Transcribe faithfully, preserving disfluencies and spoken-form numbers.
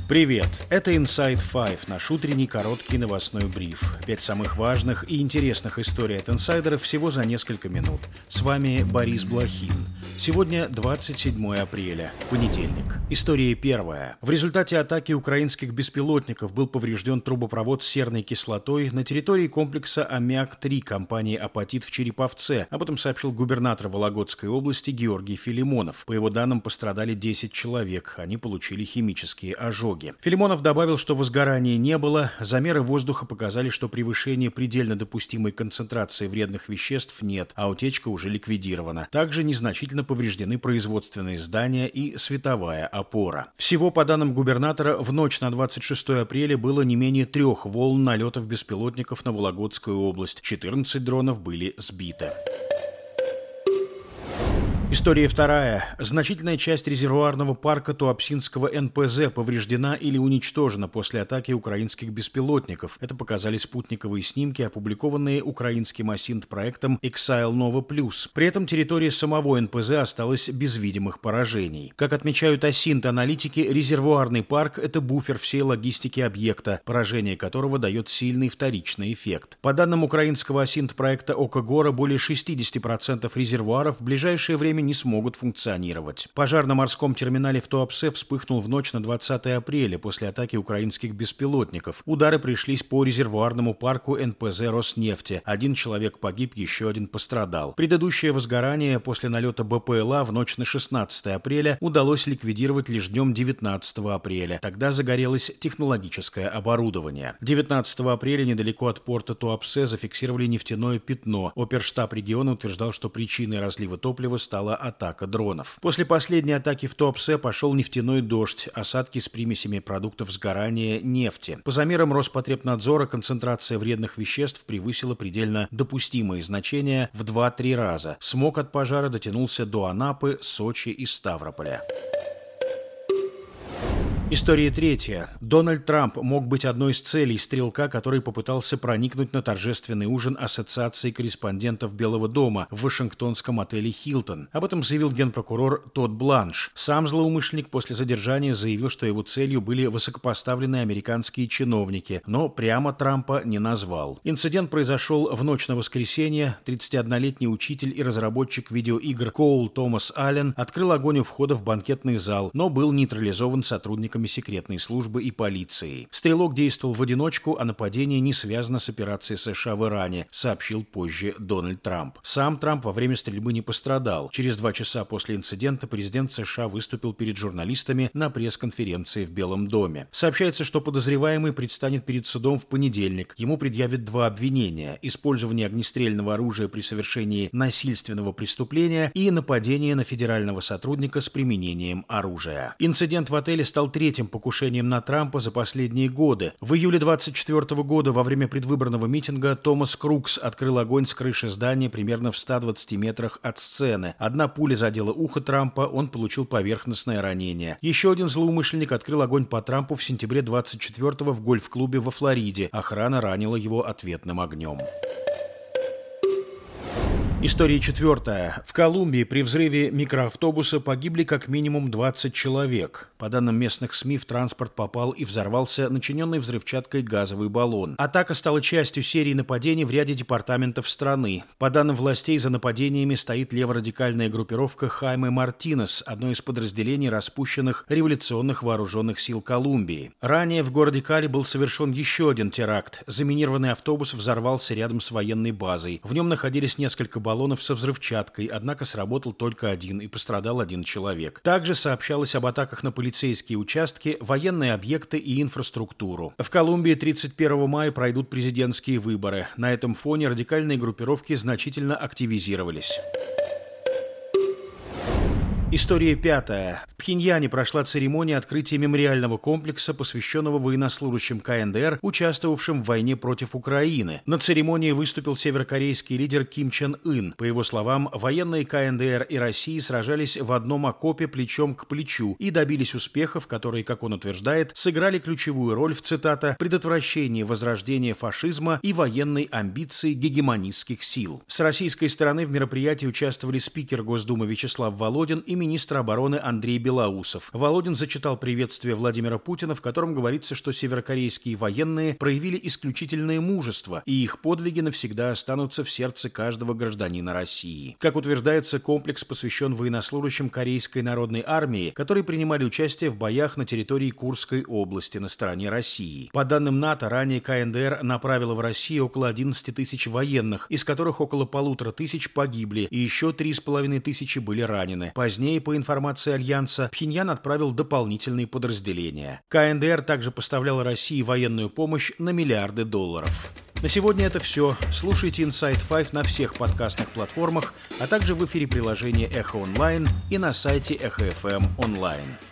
Привет! Это Inside Five, наш утренний короткий новостной бриф. Пять самых важных и интересных историй от инсайдеров всего за несколько минут. С вами Борис Блохин. Сегодня двадцать седьмое апреля, понедельник. История первая. В результате атаки украинских беспилотников был поврежден трубопровод с серной кислотой на территории комплекса Аммиак три компании «Апатит» в Череповце. Об этом сообщил губернатор Вологодской области Георгий Филимонов. По его данным, пострадали десять человек. Они получили химические ожоги. Филимонов добавил, что возгорания не было, замеры воздуха показали, что превышения предельно допустимой концентрации вредных веществ нет, а утечка уже ликвидирована. Также незначительно повреждены производственные здания и световая опора. Всего, по данным губернатора, в ночь на двадцать шестое апреля было не менее трех волн налетов беспилотников на Вологодскую область. четырнадцать дронов были сбиты. История вторая. Значительная часть резервуарного парка Туапсинского эн пэ зэ повреждена или уничтожена после атаки украинских беспилотников. Это показали спутниковые снимки, опубликованные украинским осинт-проектом Exile Nova Plus. При этом территория самого эн пэ зэ осталась без видимых поражений. Как отмечают осинт-аналитики, резервуарный парк – это буфер всей логистики объекта, поражение которого дает сильный вторичный эффект. По данным украинского осинт-проекта Окогора, более шестьдесят процентов резервуаров в ближайшее время не смогут функционировать. Пожар на морском терминале в Туапсе вспыхнул в ночь на двадцатое апреля после атаки украинских беспилотников. Удары пришлись по резервуарному парку эн пэ зэ «Роснефти». Один человек погиб, еще один пострадал. Предыдущее возгорание после налета бэ пэ эл а в ночь на шестнадцатое апреля удалось ликвидировать лишь днем девятнадцатого апреля. Тогда загорелось технологическое оборудование. девятнадцатого апреля недалеко от порта Туапсе зафиксировали нефтяное пятно. Оперштаб региона утверждал, что причиной разлива топлива стала атака дронов. После последней атаки в Туапсе пошел нефтяной дождь, осадки с примесями продуктов сгорания нефти. По замерам Роспотребнадзора концентрация вредных веществ превысила предельно допустимые значения в два-три раза. Смог от пожара дотянулся до Анапы, Сочи и Ставрополя. История третья. Дональд Трамп мог быть одной из целей стрелка, который попытался проникнуть на торжественный ужин Ассоциации корреспондентов Белого дома в вашингтонском отеле «Хилтон». Об этом заявил генпрокурор Тодд Бланш. Сам злоумышленник после задержания заявил, что его целью были высокопоставленные американские чиновники, но прямо Трампа не назвал. Инцидент произошел в ночь на воскресенье. тридцатиоднолетний учитель и разработчик видеоигр Коул Томас Аллен открыл огонь у входа в банкетный зал, но был нейтрализован сотрудниками секретной службы и полиции. Стрелок действовал в одиночку, а нападение не связано с операцией США в Иране, сообщил позже Дональд Трамп. Сам Трамп во время стрельбы не пострадал. Через два часа после инцидента президент США выступил перед журналистами на пресс-конференции в Белом доме. Сообщается, что подозреваемый предстанет перед судом в понедельник. Ему предъявят два обвинения: использование огнестрельного оружия при совершении насильственного преступления и нападение на федерального сотрудника с применением оружия. Инцидент в отеле стал третьим Третьим покушением на Трампа за последние годы. В июле двадцать четвёртого года во время предвыборного митинга Томас Крукс открыл огонь с крыши здания примерно в ста двадцати метрах от сцены. Одна пуля задела ухо Трампа, он получил поверхностное ранение. Еще один злоумышленник открыл огонь по Трампу в сентябре двадцать четвёртого в гольф-клубе во Флориде. Охрана ранила его ответным огнем. История четвертая. В Колумбии при взрыве микроавтобуса погибли как минимум двадцать человек. По данным местных СМИ, в транспорт попал и взорвался начиненный взрывчаткой газовый баллон. Атака стала частью серии нападений в ряде департаментов страны. По данным властей, за нападениями стоит леворадикальная группировка Хайме Мартинес, одно из подразделений распущенных революционных вооруженных сил Колумбии. Ранее в городе Кали был совершен еще один теракт. Заминированный автобус взорвался рядом с военной базой. В нем находились несколько баллонов со взрывчаткой, однако сработал только один и пострадал один человек. Также сообщалось об атаках на полицейские участки, военные объекты и инфраструктуру. В Колумбии тридцать первого мая пройдут президентские выборы. На этом фоне радикальные группировки значительно активизировались. История пятая. В Пхеньяне прошла церемония открытия мемориального комплекса, посвященного военнослужащим ка эн дэ эр, участвовавшим в войне против Украины. На церемонии выступил северокорейский лидер Ким Чен Ын. По его словам, военные ка эн дэ эр и России сражались в одном окопе плечом к плечу и добились успехов, которые, как он утверждает, сыграли ключевую роль в, цитата, «предотвращении возрождения фашизма и военной амбиции гегемонистских сил». С российской стороны в мероприятии участвовали спикер Госдумы Вячеслав Володин и министр обороны Андрей Белоусов. Володин зачитал приветствие Владимира Путина, в котором говорится, что северокорейские военные проявили исключительное мужество, и их подвиги навсегда останутся в сердце каждого гражданина России. Как утверждается, комплекс посвящен военнослужащим Корейской народной армии, которые принимали участие в боях на территории Курской области на стороне России. По данным НАТО, ранее ка эн дэ эр направила в Россию около одиннадцати тысяч военных, из которых около полутора тысяч погибли, и еще три с половиной тысячи были ранены. Позднее, по информации Альянса, Пхеньян отправил дополнительные подразделения. ка эн дэ эр также поставляла России военную помощь на миллиарды долларов. На сегодня это все. Слушайте Inside пять на всех подкастных платформах, а также в эфире приложения Эхо Онлайн и на сайте Эхо эф эм онлайн.